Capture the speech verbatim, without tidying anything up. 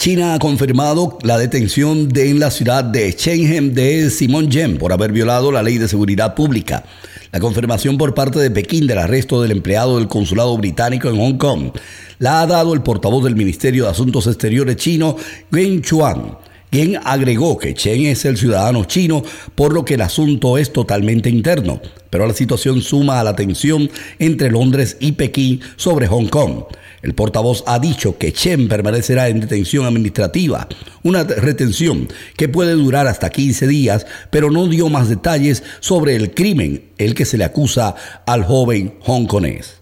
China ha confirmado la detención de, en la ciudad de Shenzhen de Simon Yen por haber violado la ley de seguridad pública. La confirmación por parte de Pekín del arresto del empleado del consulado británico en Hong Kong la ha dado el portavoz del Ministerio de Asuntos Exteriores chino, Geng Shuang, quien agregó que Chen es el ciudadano chino, por lo que el asunto es totalmente interno, pero la situación suma a la tensión entre Londres y Pekín sobre Hong Kong. El portavoz ha dicho que Chen permanecerá en detención administrativa, una retención que puede durar hasta quince días, pero no dio más detalles sobre el crimen el que se le acusa al joven hongkonés.